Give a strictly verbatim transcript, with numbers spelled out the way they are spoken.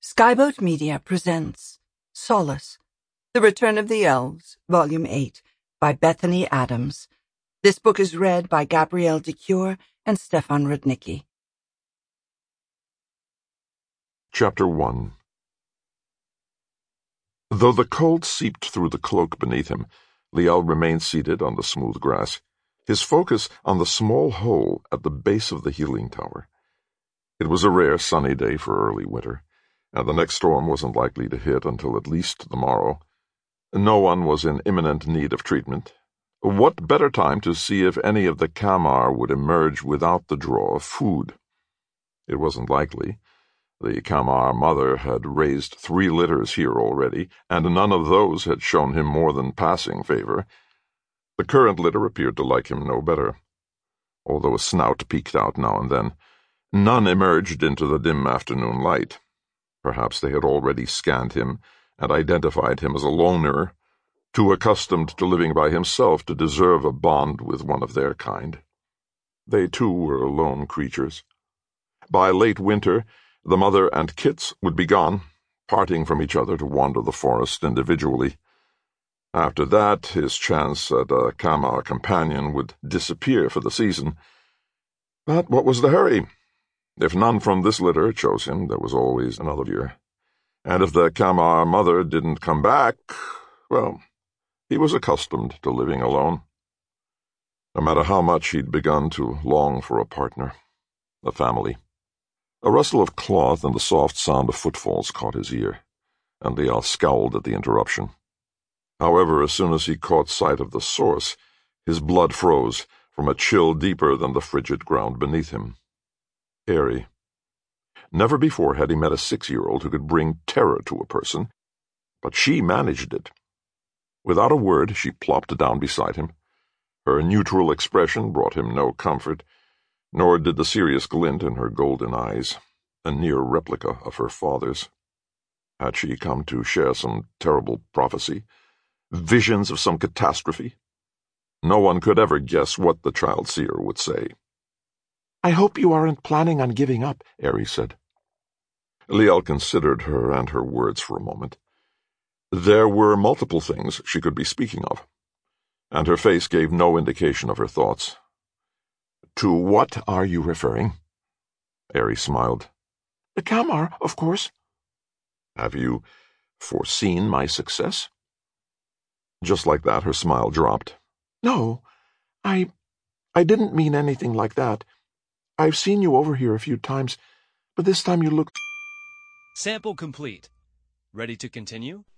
Skyboat Media presents Solace, The Return of the Elves, Volume eight, by Bethany Adams. This book is read by Gabrielle de Cure and Stefan Rudnicki. Chapter one. Though the cold seeped through the cloak beneath him, Liel remained seated on the smooth grass, his focus on the small hole at the base of the healing tower. It was a rare sunny day for early winter, and the next storm wasn't likely to hit until at least the morrow. No one was in imminent need of treatment. What better time to see if any of the Kamar would emerge without the draw of food? It wasn't likely. The Kamar mother had raised three litters here already, and none of those had shown him more than passing favor. The current litter appeared to like him no better. Although a snout peeked out now and then, none emerged into the dim afternoon light. Perhaps they had already scanned him and identified him as a loner, too accustomed to living by himself to deserve a bond with one of their kind. They too were lone creatures. By late winter, the mother and kits would be gone, parting from each other to wander the forest individually. After that, his chance at a Kamar companion would disappear for the season. But what was the hurry? If none from this litter chose him, there was always another year. And if the Kamar mother didn't come back, well, he was accustomed to living alone. No matter how much he'd begun to long for a partner, a family. A rustle of cloth and the soft sound of footfalls caught his ear, and Liel scowled at the interruption. However, as soon as he caught sight of the source, his blood froze from a chill deeper than the frigid ground beneath him. Airy. Never before had he met a six-year-old who could bring terror to a person, but she managed it. Without a word, she plopped down beside him. Her neutral expression brought him no comfort, nor did the serious glint in her golden eyes, a near replica of her father's. Had she come to share some terrible prophecy? Visions of some catastrophe? No one could ever guess what the child seer would say. "I hope you aren't planning on giving up," Airy said. Liel considered her and her words for a moment. There were multiple things she could be speaking of, and her face gave no indication of her thoughts. "To what are you referring?" Airy smiled. "The Kamar, of course." "Have you foreseen my success?" Just like that, her smile dropped. "No, I... I didn't mean anything like that. I've seen you over here a few times, but this time you looked—" Sample complete. Ready to continue?